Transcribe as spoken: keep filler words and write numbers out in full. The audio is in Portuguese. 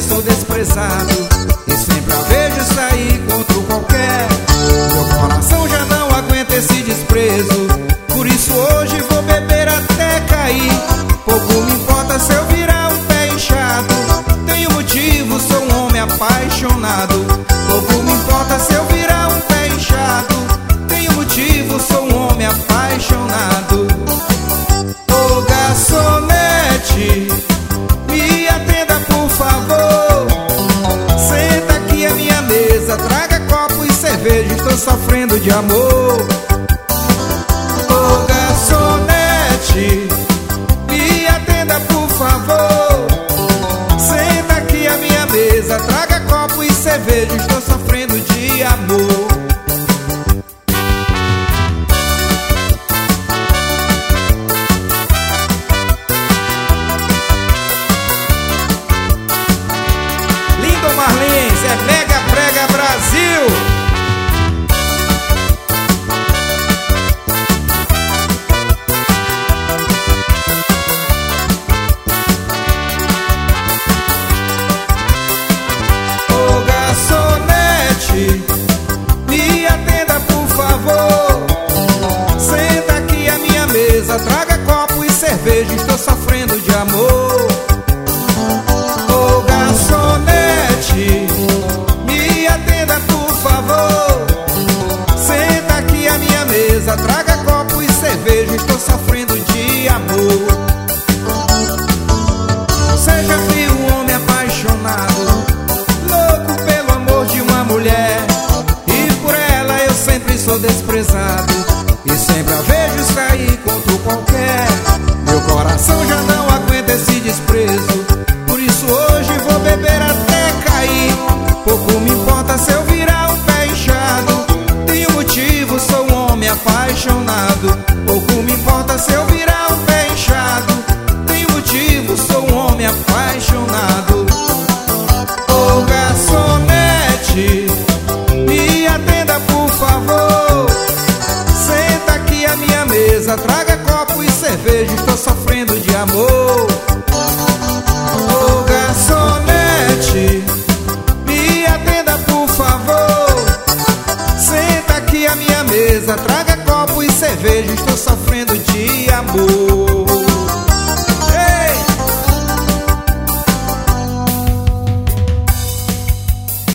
sou desprezado e sempre a vejo sair contra qualquer. Meu coração já não aguenta esse desprezo, por isso hoje vou beber até cair. Pouco me importa se eu virar um pé inchado, tenho motivo, sou um homem apaixonado. Pouco me importa se eu virar um pé inchado, tenho motivo, sou um homem apaixonado. Ô garçonete, me atenda por favor, senta aqui à minha mesa, traga copo e cerveja, estou sofrendo de amor. Ô garçonete, me atenda por favor, senta aqui à minha mesa, traga copo e cerveja, estou sofrendo de amor. Marlins, é Mega Prega Brasil. Ô garçonete, me atenda por favor, senta aqui à minha mesa, traga copo e cerveja, estou sofrendo de amor. Ô garçonete, me atenda por favor, senta aqui à minha mesa, traga copo e cerveja, estou sofrendo de amor. Seja frio, um homem apaixonado, louco pelo amor de uma mulher, e por ela eu sempre sou desprezado e sempre a vejo sair contra qualquer. Meu coração já não aguenta esse desprezo, por isso hoje vou beber até cair. Pouco me importa se eu virar um pé inchado, tenho motivo, sou um homem apaixonado. Pouco me importa se eu virar um pé inchado, tenho motivo, sou um homem apaixonado. Ô garçonete, me atenda por favor, senta aqui à minha mesa, traga copo e cerveja, estou sofrendo de amor. Ô garçonete, me atenda por favor, senta aqui à minha mesa, traga copo e cerveja, estou sofrendo de amor.